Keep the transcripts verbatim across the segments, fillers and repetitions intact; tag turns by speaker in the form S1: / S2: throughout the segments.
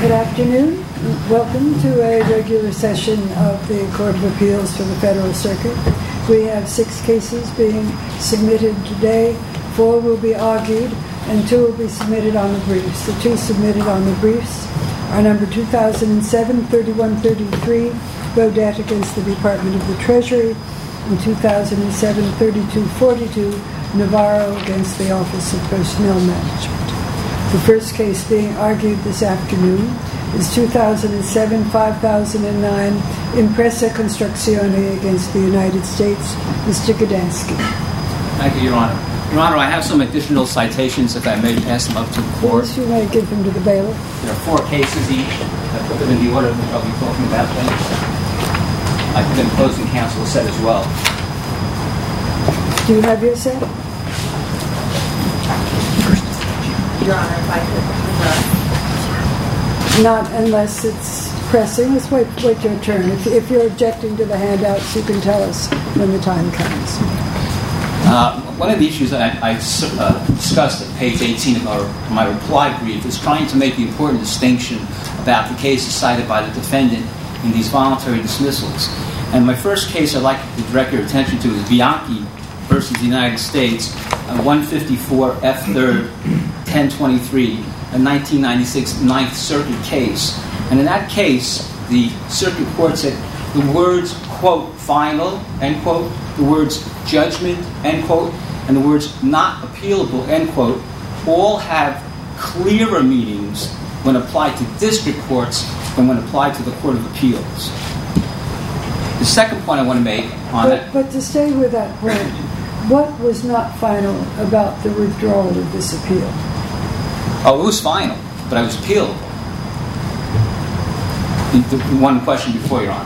S1: Good afternoon. Welcome to a regular session of the Court of Appeals for the Federal Circuit. We have six cases being submitted today. Four will be argued, and two will be submitted on the briefs. The two submitted on the briefs are number two thousand seven thirty-one thirty-three, Beaudet against the Department of the Treasury, and two thousand seven thirty-two forty-two, Navarro against the Office of Personnel Management. The first case being argued this afternoon is two thousand seven five thousand nine, Impresa Construzione against the United States. Mister Gdansky.
S2: Thank you, Your Honor. Your Honor, I have some additional citations, if I may pass them up to the court.
S1: Yes, you may give them to the bailiff.
S2: There are four cases each. I put them in the order which I'll be talking about then. I put them closing counsel set as well.
S1: Do you have your set?
S3: Your Honor, if I could.
S1: Not unless it's pressing. Let's wait, wait your turn. If, if you're objecting to the handouts, you can tell us when the time comes.
S2: Uh, one of the issues that I, I uh, discussed at page eighteen of our, my reply brief is trying to make the important distinction about the cases cited by the defendant in these voluntary dismissals. And my first case I'd like to direct your attention to is Bianchi versus the United States, uh, one fifty-four F third ten twenty-three, a nineteen ninety-six Ninth Circuit case. And in that case, the circuit court said the words, quote, final, end quote, the words judgment, end quote, and the words not appealable, end quote, all have clearer meanings when applied to district courts than when applied to the Court of Appeals. The second point I want to make on
S1: but,
S2: that...
S1: But to stay with that point, what was not final about the withdrawal of this appeal?
S2: Oh, it was final, but I was appealed. The, the one question before, Your Honor.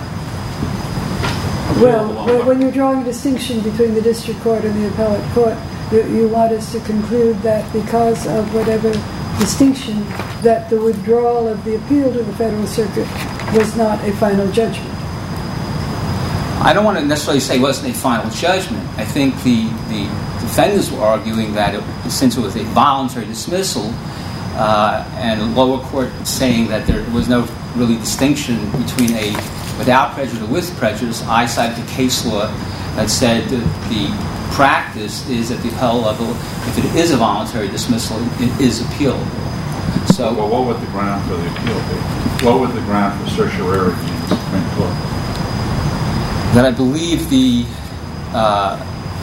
S1: Well, when you're drawing a distinction between the district court and the appellate court, you want us to conclude that because of whatever distinction, that the withdrawal of the appeal to the Federal Circuit was not a final judgment.
S2: I don't want to necessarily say it wasn't a final judgment. I think the, the defendants were arguing that it, since it was a voluntary dismissal, uh, and the lower court saying that there was no really distinction between a without prejudice or with prejudice, I cited the case law that said that the practice is at the appellate level, if it is a voluntary dismissal, it is appealable. So,
S4: well, what would the ground for the appeal be? What would the ground for certiorari be in the Supreme Court?
S2: That I believe the, uh,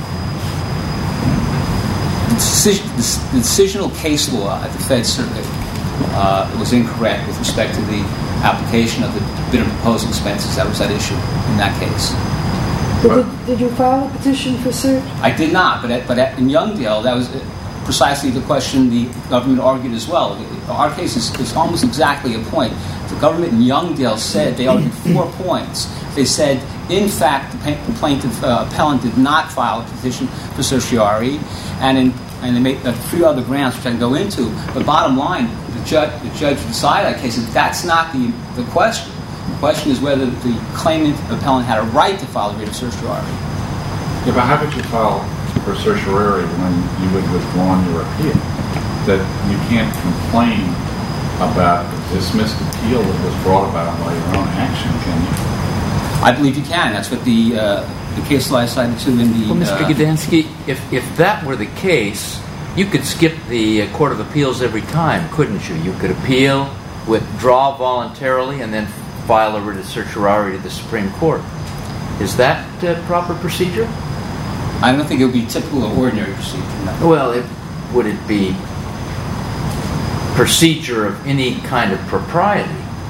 S2: the, decision, the decisional case law at the Fed Circuit uh, was incorrect with respect to the application of the bid and proposal expenses that was at issue in that case.
S1: Did, did you file a petition for cert?
S2: I did not, but at, but at, in Youngdale, that was precisely the question the government argued as well. Our case is, is almost exactly a point. The government in Youngdale said, they argued four points. They said, in fact, the plaintiff uh, appellant did not file a petition for certiorari, and in, and they made uh, three other grounds which I can go into. But bottom line, the judge, the judge decided that case, and that's not the, the question. The question is whether the claimant appellant had a right to file a writ of certiorari.
S4: Yeah, but how could you file for certiorari when you would withdraw your appeal? That you can't complain about the dismissed appeal that was brought about by your own action, can you?
S2: I believe you can. That's what the uh, the case law I cited to in the...
S5: Well, Mister Uh, Gdansky, if, if that were the case, you could skip the uh, Court of Appeals every time, couldn't you? You could appeal, withdraw voluntarily, and then file a writ of certiorari to the Supreme Court. Is that uh, proper procedure?
S2: I don't think it would be typical or ordinary procedure. No.
S5: Well, it, would it be procedure of any kind of propriety?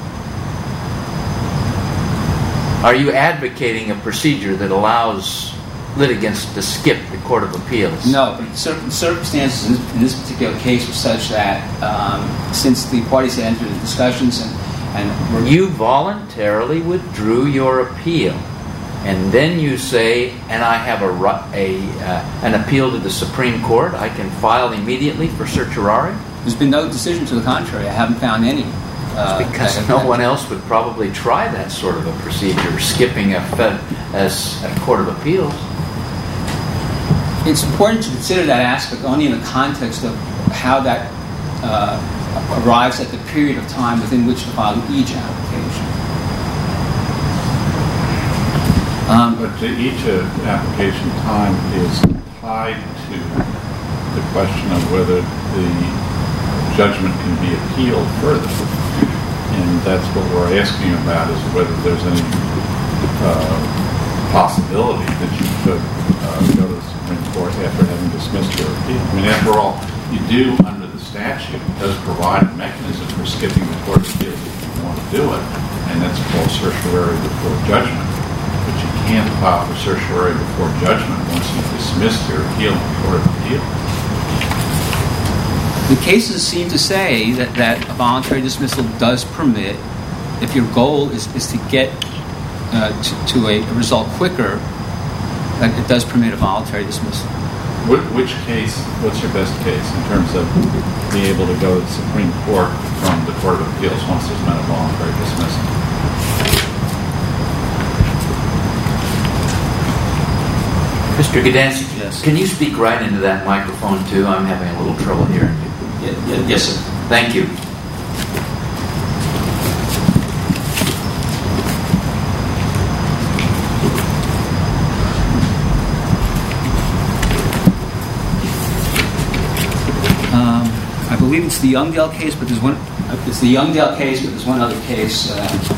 S5: Are you advocating a procedure that allows litigants to skip the Court of Appeals?
S2: No, but certain circumstances in this, in this particular case were such that um, since the parties had entered into discussions and, and were...
S5: You voluntarily withdrew your appeal, and then you say, and I have a, a uh, an appeal to the Supreme Court, I can file immediately for certiorari?
S2: There's been no decision to the contrary. I haven't found any. Uh,
S5: because no one else would probably try that sort of a procedure, skipping a, fed, as a Court of Appeals.
S2: It's important to consider that aspect only in the context of how that uh, arrives at the period of time within which to file an E J application. Um,
S4: But the E J application time is tied to the question of whether the judgment can be appealed further. And that's what we're asking about, is whether there's any uh, possibility that you could uh, go to the Supreme Court after having dismissed your appeal. I mean, after all, you do, under the statute, it does provide a mechanism for skipping the court of appeals if you want to do it, and that's called certiorari before judgment. But you can't file for certiorari before judgment once you've dismissed your appeal in the court of appeals.
S2: The cases seem to say that, that a voluntary dismissal does permit, if your goal is, is to get uh, to, to a, a result quicker, that it does permit a voluntary dismissal.
S4: Which, which case, what's your best case in terms of being able to go to the Supreme Court from the Court of Appeals once there's been a voluntary dismissal?
S5: Mister Gdanski,
S2: Yes.
S5: can you speak right into that microphone too? I'm having a little trouble hearing you.
S2: Yeah, yeah, yes, sir.
S5: Thank you.
S2: Um, I believe it's the Youngdale case, but there's one. It's the Youngdale case, but there's one other case. Uh,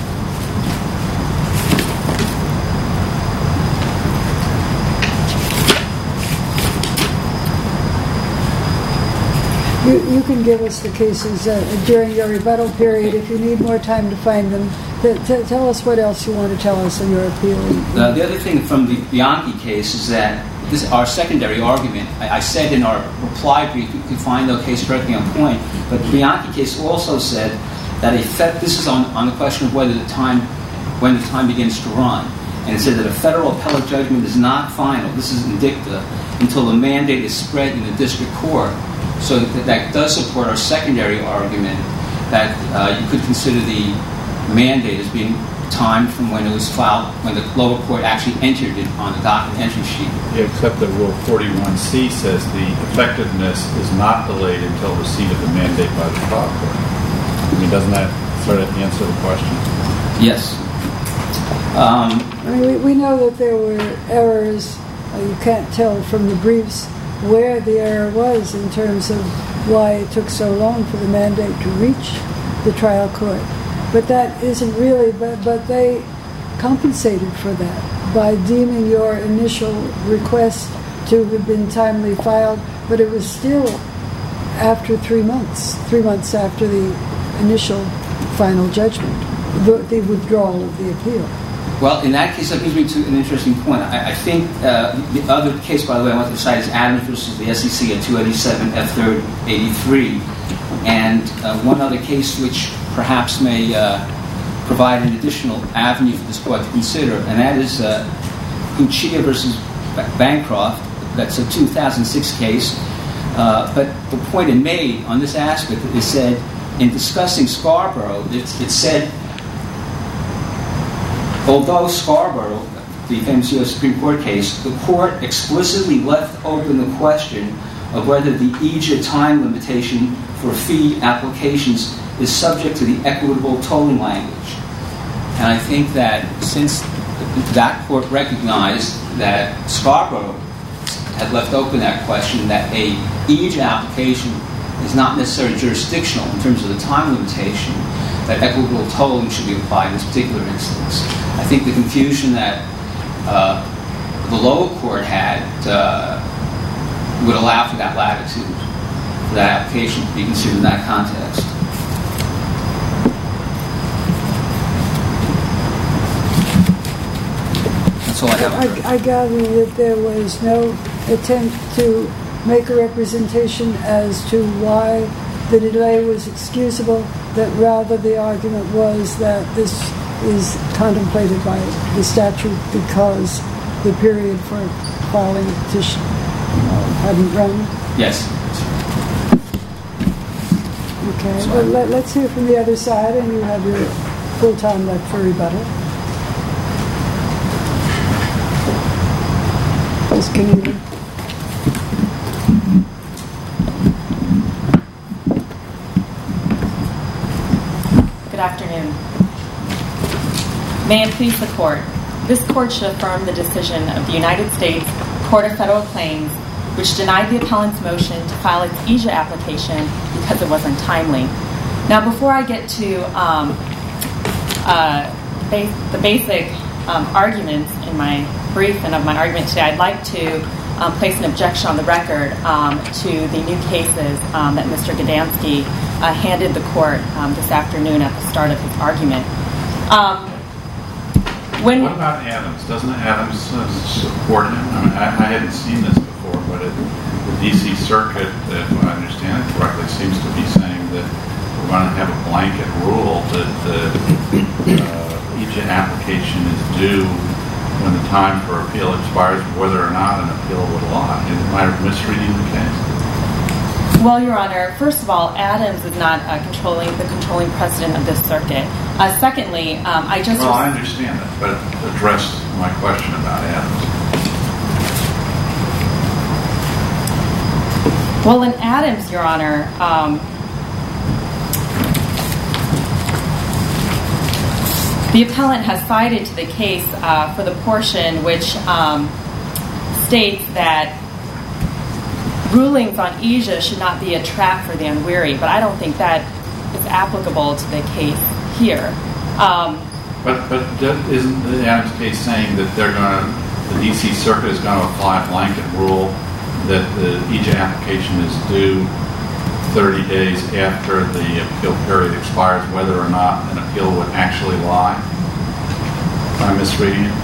S1: You, you can give us the cases uh, during your rebuttal period if you need more time to find them. T- t- tell us what else you want to tell us in your appeal.
S2: Uh, the other thing from the Bianchi case is that this our secondary argument. I, I said in our reply brief you could find no case directly on point, but the Bianchi case also said that a fe- this is on, on the question of whether the time when the time begins to run, and it said that a federal appellate judgment is not final. This is in dicta until the mandate is spread in the district court. So that, that does support our secondary argument that uh, you could consider the mandate as being timed from when it was filed, when the lower court actually entered it on the docket entry sheet.
S4: Yeah, except that Rule forty-one C says the effectiveness is not delayed until receipt of the mandate by the trial court. I mean, doesn't that sort of answer the question?
S2: Yes. Um,
S1: I mean, we, we know that there were errors. Uh, you can't tell from the briefs where the error was in terms of why it took so long for the mandate to reach the trial court. But that isn't really, but, but they compensated for that by deeming your initial request to have been timely filed, but it was still after three months, three months after the initial final judgment, the, the withdrawal of the appeal.
S2: Well, in that case, that brings me to an interesting point. I, I think uh, the other case, by the way, I want to cite is Adams versus the S E C at two eighty-seven F third eighty-three, and uh, one other case which perhaps may uh, provide an additional avenue for this court to consider, and that is uh, Cuccia versus Bancroft. That's a two thousand six case. Uh, but the point it made on this aspect is said in discussing Scarborough, it, it said. Although Scarborough, the famous U S Supreme Court case, the court explicitly left open the question of whether the E J time limitation for fee applications is subject to the equitable tolling language. And I think that since that court recognized that Scarborough had left open that question, that a E J application is not necessarily jurisdictional in terms of the time limitation, that equitable tolling should be applied in this particular instance. I think the confusion that uh, the lower court had uh, would allow for that latitude, for that application to be considered in that context. That's all I have.
S1: I, I gather that there was no attempt to make a representation as to why the delay was excusable, that rather the argument was that this is contemplated by the statute because the period for filing a petition hadn't run.
S2: Yes.
S1: Okay, well, let, let's hear from the other side, and you have your full time left for rebuttal. Miz Keneally.
S3: Good afternoon. May it please the Court. This Court should affirm the decision of the United States Court of Federal Claims, which denied the appellant's motion to file its E J A application because it was untimely. Now, before I get to um, uh, base, the basic um, arguments in my brief and of my argument today, I'd like to um, place an objection on the record um, to the new cases um, that Mister Gdansky uh, handed the Court um, this afternoon at the start of his argument. Um, when
S4: what about Adams? Doesn't Adams uh, support him? I mean, I, I hadn't seen this before, but it, the D C Circuit, if I understand it correctly, seems to be saying that we're going to have a blanket rule that the uh, E J A application is due when the time for appeal expires, whether or not an appeal would lie. Am I misreading the case?
S3: Well, Your Honor, first of all, Adams is not uh, controlling the controlling precedent of this circuit. Uh, secondly, um, I just...
S4: Well, I understand that, but address my question about Adams.
S3: Well, in Adams, Your Honor, um, the appellant has cited to the case uh, for the portion which um, states that rulings on E J A should not be a trap for the unwary, but I don't think that is applicable to the case here. Um,
S4: but but isn't the Adams case saying that they're going to, the D C Circuit is going to apply a blanket rule that the E J A application is due thirty days after the appeal period expires, whether or not an appeal would actually lie? Am I misreading it?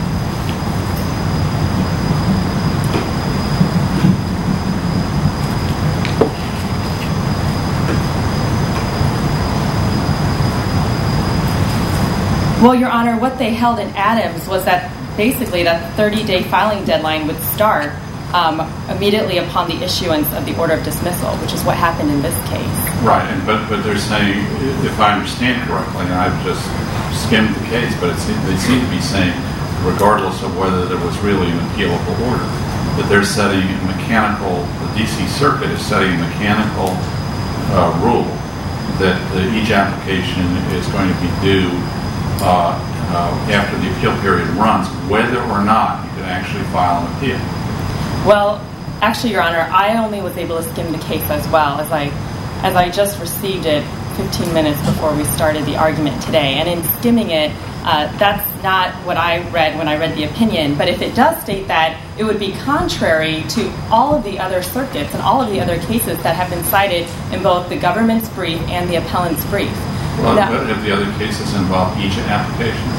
S3: Well, Your Honor, what they held in Adams was that basically that thirty-day filing deadline would start um, immediately upon the issuance of the order of dismissal, which is what happened in this case.
S4: Right, and but but they're saying, if I understand correctly, and I've just skimmed the case, but it seems, they seem to be saying, regardless of whether there was really an appealable order, that they're setting a mechanical, the D C Circuit is setting a mechanical uh, rule that the E J A application is going to be due Uh, uh, after the appeal period runs, whether or not you can actually file an appeal.
S3: Well, actually, Your Honor, I only was able to skim the case as well as I, as I just received it fifteen minutes before we started the argument today. And in skimming it, uh, that's not what I read when I read the opinion. But if it does state that, it would be contrary to all of the other circuits and all of the other cases that have been cited in both the government's brief and the appellant's brief.
S4: Well,
S3: Now,
S4: but have the other cases involved E J A applications?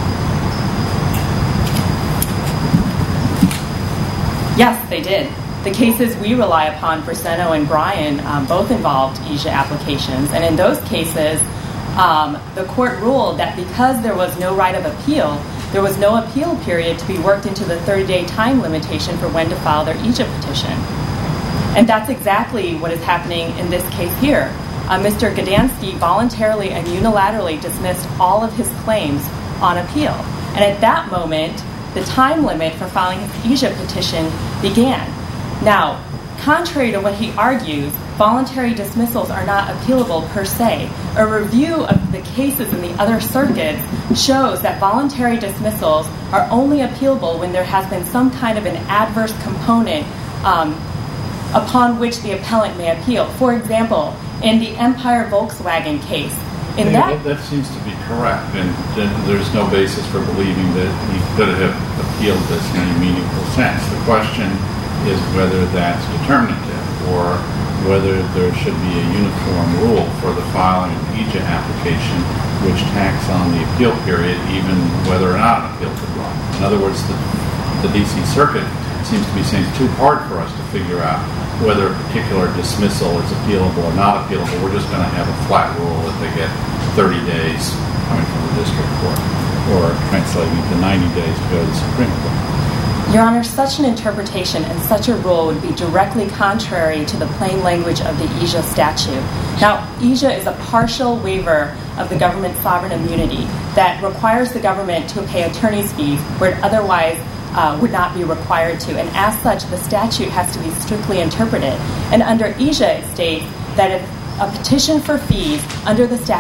S3: Yes, they did. The cases we rely upon, Briseno and Bryan, um, both involved E J A applications. And in those cases, um, the court ruled that because there was no right of appeal, there was no appeal period to be worked into the thirty-day time limitation for when to file their E J A petition. And that's exactly what is happening in this case here. Uh, Mister Gdansky voluntarily and unilaterally dismissed all of his claims on appeal. And at that moment, the time limit for filing his E J A petition began. Now, contrary to what he argues, voluntary dismissals are not appealable per se. A review of the cases in the other circuits shows that voluntary dismissals are only appealable when there has been some kind of an adverse component um, upon which the appellant may appeal. For example, in the Empire Volkswagen case, in
S4: yeah,
S3: that...
S4: that seems to be correct, and there's no basis for believing that he could have appealed this in any meaningful sense. The question is whether that's determinative, or whether there should be a uniform rule for the filing of the E J A application which tacks on the appeal period, even whether or not an appeal could run. In other words, the, the D C Circuit seems to be saying it's too hard for us to figure out whether a particular dismissal is appealable or not appealable. We're just going to have a flat rule that they get thirty days coming from the district court, or translating to ninety days to go to the Supreme Court.
S3: Your Honor, such an interpretation and such a rule would be directly contrary to the plain language of the E J A statute. Now, E J A is a partial waiver of the government's sovereign immunity that requires the government to pay attorney's fees where it otherwise Uh, would not be required to. And as such, the statute has to be strictly interpreted. And under E J A, it states that if a petition for fees under the statute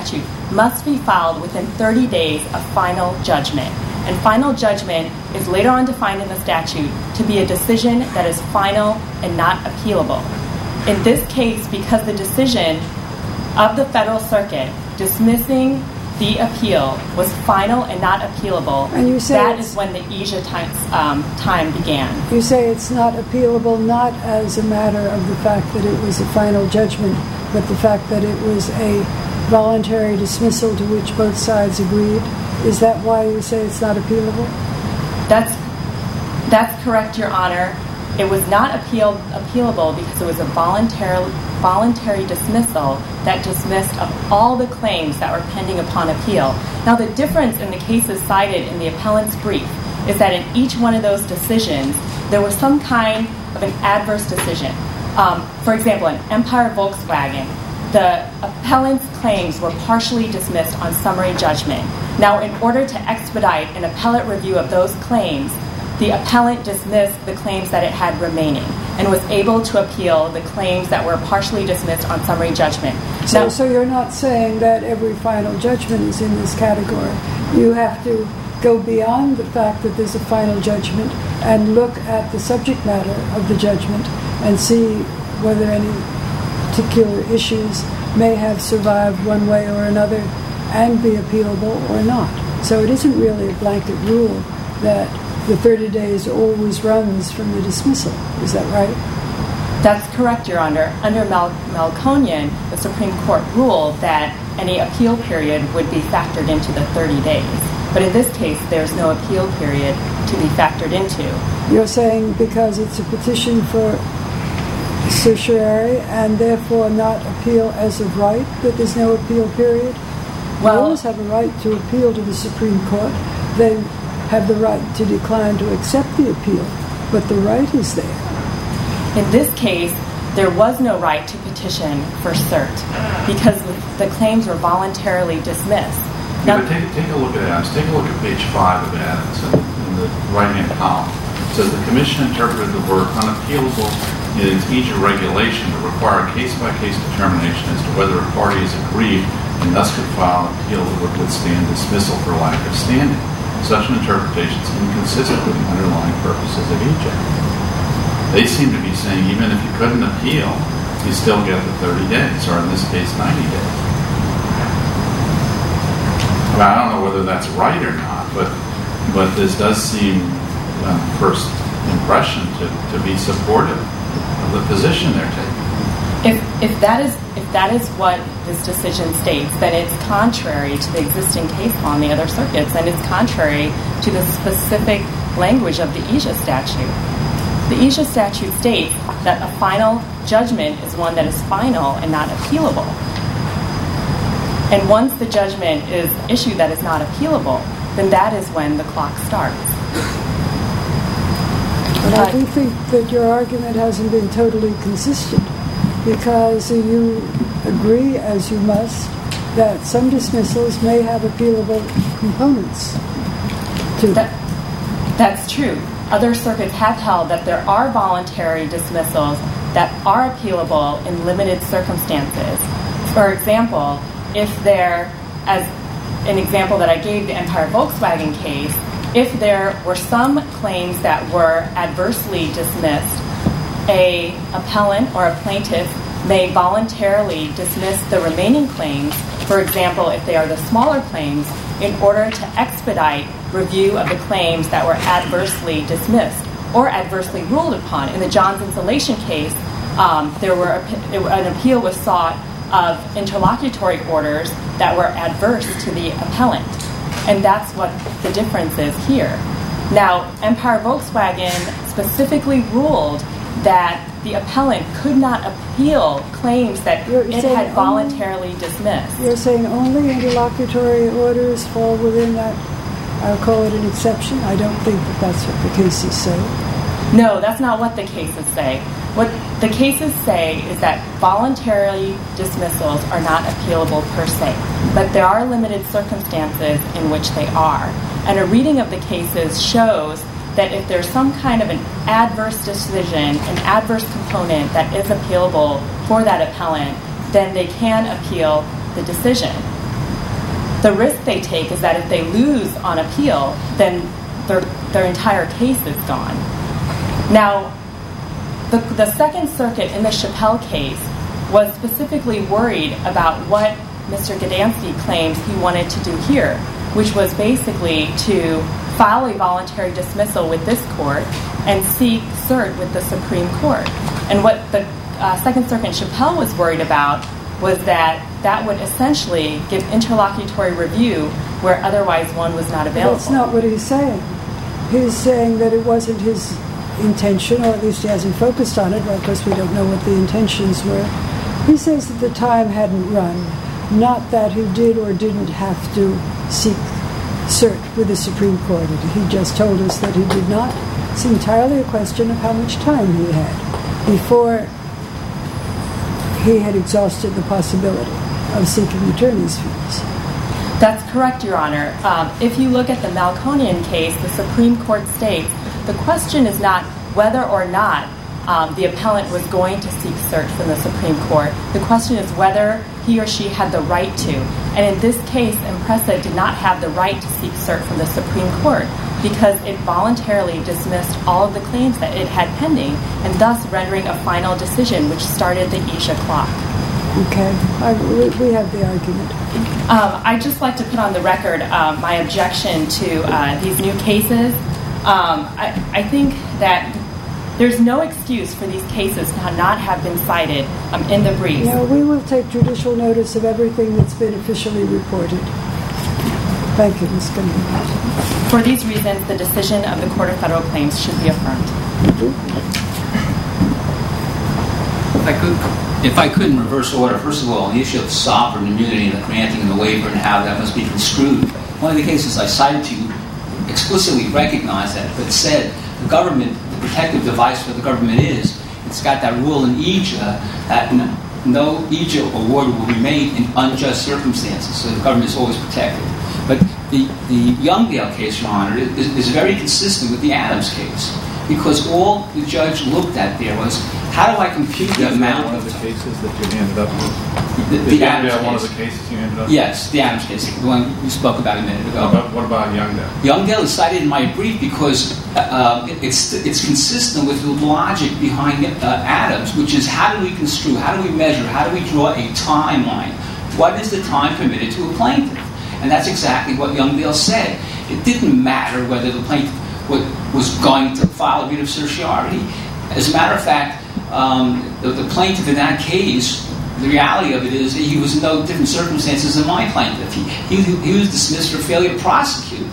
S3: must be filed within thirty days of final judgment. And final judgment is later on defined in the statute to be a decision that is final and not appealable. In this case, because the decision of the Federal Circuit dismissing the appeal was final and not appealable,
S1: and you say
S3: that is when the EJIA time, um, time began.
S1: You say it's not appealable not as a matter of the fact that it was a final judgment, but the fact that it was a voluntary dismissal to which both sides agreed. Is that why you say it's not appealable?
S3: That's that's correct, Your Honor. It was not appeal, appealable because it was a voluntary, voluntary dismissal that dismissed of all the claims that were pending upon appeal. Now, the difference in the cases cited in the appellant's brief is that in each one of those decisions, there was some kind of an adverse decision. Um, for example, in Empire Volkswagen, the appellant's claims were partially dismissed on summary judgment. Now, in order to expedite an appellate review of those claims, the appellant dismissed the claims that it had remaining and was able to appeal the claims that were partially dismissed on summary judgment.
S1: So,
S3: now,
S1: so you're not saying that every final judgment is in this category. You have to go beyond the fact that there's a final judgment and look at the subject matter of the judgment and see whether any particular issues may have survived one way or another and be appealable or not. So it isn't really a blanket rule that the thirty days always runs from the dismissal. Is that right?
S3: That's correct, Your Honor. Under Mal- Melkonian, the Supreme Court ruled that any appeal period would be factored into the thirty days. But in this case, there's no appeal period to be factored into.
S1: You're saying because it's a petition for certiorari and therefore not appeal as of right, that there's no appeal period?
S3: Well,
S1: Those have a right to appeal to the Supreme Court. They have the right to decline to accept the appeal, but the right is there.
S3: in this case, there was no right to petition for cert because the claims were voluntarily dismissed.
S4: Yeah,
S3: Now,
S4: but take, take a look at Adams. Take a look at page five of Adams in, in the right-hand column. It says the Commission interpreted the word unappealable in its EJIA regulation to require a case-by-case determination as to whether a party is aggrieved and thus could file an appeal that would withstand dismissal for lack of standing. Such an interpretation is inconsistent with the underlying purposes of EJIA. They seem to be saying even if you couldn't appeal, you still get the thirty days, or in this case, ninety days. Well, I don't know whether that's right or not, but but this does seem, um, first impression, to, to be supportive of the position they're taking.
S3: if if that is if that is what this decision states, then it's contrary to the existing case law in the other circuits, and it's contrary to the specific language of the EJIA statute. The EJIA statute states that a final judgment is one that is final and not appealable. And once the judgment is issued that is not appealable, then that is when the clock starts.
S1: But I do think that your argument hasn't been totally consistent, because you agree, as you must, that some dismissals may have appealable components to
S3: That, that's true. Other circuits have held that there are voluntary dismissals that are appealable in limited circumstances. For example, if there, as an example that I gave, the Empire Volkswagen case, if there were some claims that were adversely dismissed, a appellant or a plaintiff may voluntarily dismiss the remaining claims, for example, if they are the smaller claims, in order to expedite review of the claims that were adversely dismissed or adversely ruled upon. In the Johns Insulation case, um, there were an appeal was sought of interlocutory orders that were adverse to the appellant. And that's what the difference is here. Now, Empire Volkswagen specifically ruled that the appellant could not appeal claims that
S1: You're
S3: it
S1: saying
S3: had
S1: only-
S3: voluntarily dismissed.
S1: You're saying only interlocutory orders fall within that, I'll call it an exception? I don't think that that's what the cases say.
S3: No, that's not what the cases say. What the cases say is that voluntary dismissals are not appealable per se, but there are limited circumstances in which they are. And a reading of the cases shows that if there's some kind of an adverse decision, an adverse component that is appealable for that appellant, then they can appeal the decision. The risk they take is that if they lose on appeal, then their, their entire case is gone. Now, the, the Second Circuit in the Chappelle case was specifically worried about what Mister Gdański claims he wanted to do here, which was basically to file a voluntary dismissal with this court and seek cert with the Supreme Court. And what the uh, Second Circuit in Chappelle was worried about was that that would essentially give interlocutory review where otherwise one was not available.
S1: That's not what he's saying. He's saying that it wasn't his intention, or at least he hasn't focused on it. Well, of course, we don't know what the intentions were. He says that the time hadn't run, not that he did or didn't have to seek cert with the Supreme Court. He just told us that he did not. It's entirely a question of how much time he had before he had exhausted the possibility of seeking attorney's fees.
S3: That's correct, Your Honor. Um, if you look at the Malconian case, the Supreme Court states the question is not whether or not um, the appellant was going to seek cert from the Supreme Court. The question is whether he or she had the right to. And in this case, Impresa did not have the right to seek cert from the Supreme Court because it voluntarily dismissed all of the claims that it had pending, and thus rendering a final decision, which started the Isha clock.
S1: Okay, I, we have the argument.
S3: Um, I'd just like to put on the record um, my objection to uh, these new cases. Um, I, I think that there's no excuse for these cases to not have been cited um, in the briefs.
S1: No, we will take judicial notice of everything that's been officially reported. Thank you, Miz Gunning.
S3: For these reasons, the decision of the Court of Federal Claims should be affirmed.
S2: If I could, if I could in reverse order, first of all, the issue of sovereign immunity and the granting of the waiver and how that must be construed. One of the cases I cited to you explicitly recognized that, but said the government, the protective device for the government is, it's got that rule in I J A that no I J A award will be made in unjust circumstances, so the government is always protected. But the, the Youngdale case, Your Honor, is, is very consistent with the Adams case, because all the judge looked at there was, how do I compute the amount
S4: one
S2: of
S4: of the cases that you ended up with?
S2: the,
S4: Is
S2: the Adams
S4: Youngdale one of
S2: case?
S4: the cases you ended up with?
S2: Yes, the Adams case, the one you spoke about a minute ago.
S4: What about, what about Youngdale?
S2: Youngdale is cited in my brief because uh, it, it's it's consistent with the logic behind uh, Adams, which is how do we construe, how do we measure, how do we draw a timeline? What is the time permitted to a plaintiff? And that's exactly what Youngdale said. It didn't matter whether the plaintiff was going to file a writ of certiorari. As a matter of fact, um, the, the plaintiff in that case, the reality of it is that he was in no different circumstances than my plaintiff. He, he, he was dismissed for failure to prosecute.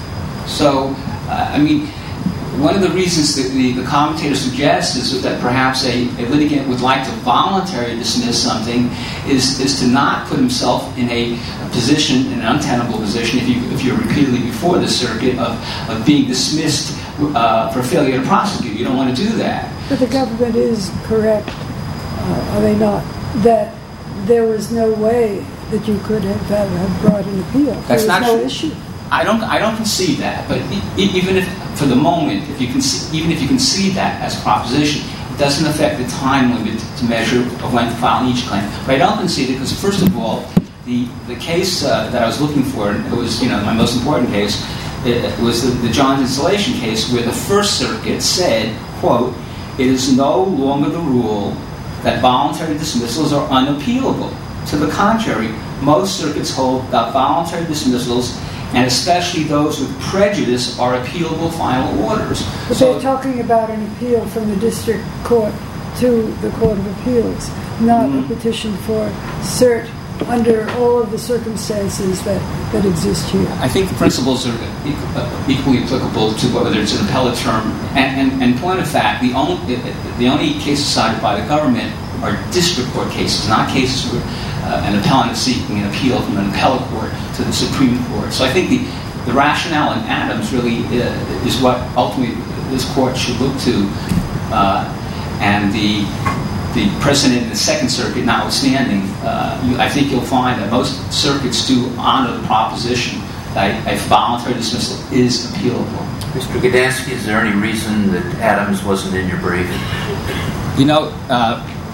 S2: So, uh, I mean, one of the reasons that the, the commentator suggests is that perhaps a, a litigant would like to voluntarily dismiss something is, is to not put himself in a, a position, in an untenable position, if, you, if you're repeatedly before the circuit, of, of being dismissed uh, for failure to prosecute. You don't want to do that.
S1: But the government is correct, uh, are they not, that there was no way that you could have, have, have brought an appeal. There
S2: That's
S1: was
S2: not
S1: no
S2: true.
S1: issue.
S2: I don't. I don't concede that. But e- even if, for the moment, if you can, even if you concede that as a proposition, it doesn't affect the time limit to measure of when to file each claim. But I don't concede it because, first of all, the the case uh, that I was looking for, and it was, you know, my most important case, it was the, the Johns installation case, where the First Circuit said, "quote, it is no longer the rule that voluntary dismissals are unappealable. To the contrary, most circuits hold that voluntary dismissals, and especially those with prejudice, are appealable final orders."
S1: But
S2: So,
S1: they're talking about an appeal from the district court to the Court of Appeals, not
S2: Mhm.
S1: a petition for cert under all of the circumstances that, that exist here.
S2: I think the principles are e- uh, equally applicable to whether it's an appellate term. And, and, and point of fact, the only the only cases cited by the government are district court cases, not cases where uh, an appellant is seeking an appeal from an appellate court to the Supreme Court. So I think the, the rationale in Adams really uh, is what ultimately this court should look to, uh, and the the precedent in the Second Circuit notwithstanding, uh, you, I think you'll find that most circuits do honor the proposition that a voluntary dismissal is appealable.
S5: Mister Gdański, is there any reason that Adams wasn't in your brief?
S2: You know, uh,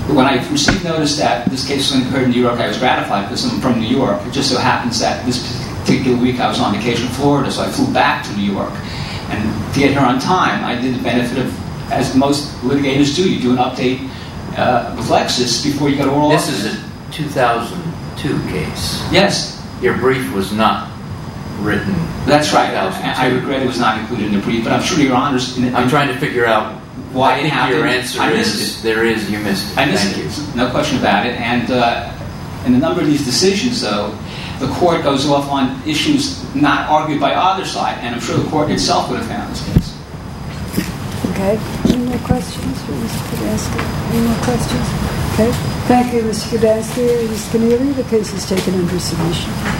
S2: when I received notice that this case was going to occur in New York, I was gratified because I'm from New York. It just so happens that this particular week I was on vacation in Florida, so I flew back to New York. And to get here on time, I did the benefit of, as most litigators do, you do an update uh, with Lexis before you go to oral
S5: This
S2: argument.
S5: is a two thousand two case.
S2: Yes,
S5: Your brief was not written.
S2: that's right.
S5: two thousand two.
S2: I, I regret it was not included in the brief, but I'm sure Your Honor's... In,
S5: I'm trying to figure out
S2: why
S5: I
S2: it
S5: think
S2: happened.
S5: your answer
S2: I
S5: is
S2: missed it.
S5: if there is, you missed it.
S2: I missed
S5: Thank
S2: it.
S5: you.
S2: No question about it. And uh, in a number of these decisions, though, the court goes off on issues not argued by either side, and I'm sure the court itself would have found this case.
S1: Okay. Any more questions for Mister Kudansky? Any more questions? Okay. Thank you, Mister Kudansky and Miz Keneally. The case is taken under submission.